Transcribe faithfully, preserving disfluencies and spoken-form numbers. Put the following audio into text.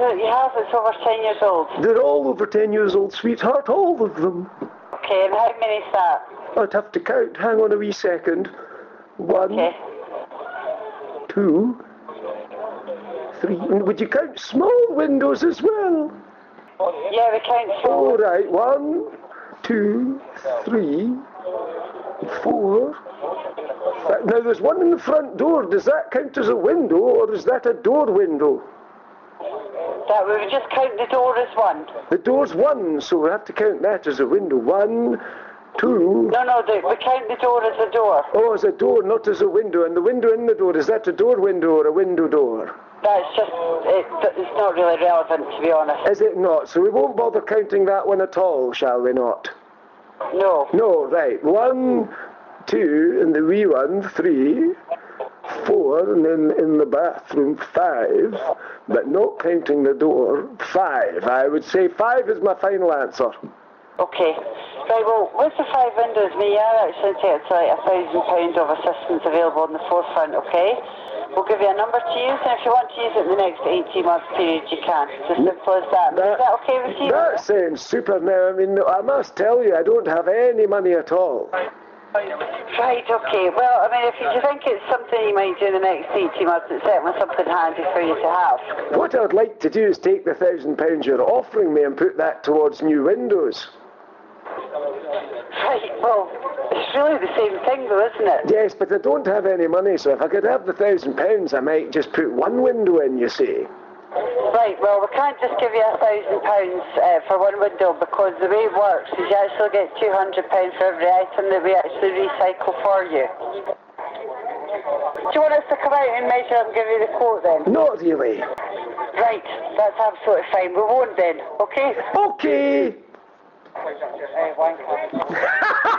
that you have that's over ten years old? They're all over ten years old, sweetheart, all of them. Okay, and how many is that? I'd have to count. Hang on a wee second. One, okay. two, three. And would you count small windows as well? Yeah, we count small. All right. One, two, three, four. Five. Now there's one in the front door. Does that count as a window, or is that a door window? That we would just count the door as one. The door's one, so we have to count that as a window. One, two. No, no, the, we count the door as a door. Oh, as a door, not as a window. And the window in the door, is that a door window or a window door? That's just, it, it's not really relevant, to be honest. Is it not? So we won't bother counting that one at all, shall we not? No. No, right. One, two, and the wee one, three, four, and then in the bathroom, five, but not counting the door, five. I would say five is my final answer. Okay. Right, well, with the five windows, we are actually entitled to like a thousand pounds of assistance available on the forefront, okay? We'll give you a number to use, and if you want to use it in the next eighteen month period, you can. It's as simple as that. that. Is that okay with you? That sounds super. Now, I mean, I must tell you, I don't have any money at all. Right, okay. Well, I mean, if you think it's something you might do in the next eighteen months, it's certainly something handy for you to have. What I'd like to do is take the thousand pounds you're offering me and put that towards new windows. Right, well, it's really the same thing though, isn't it? Yes, but I don't have any money, so if I could have the thousand pounds, I might just put one window in, you see. Right, well, we can't just give you a thousand pounds uh, for one window, because the way it works is you actually get two hundred pounds for every item that we actually recycle for you. Do you want us to come out and measure and give you the quote then? Not really. Right, that's absolutely fine. We won't then, okay? Okay. Hey, wanker.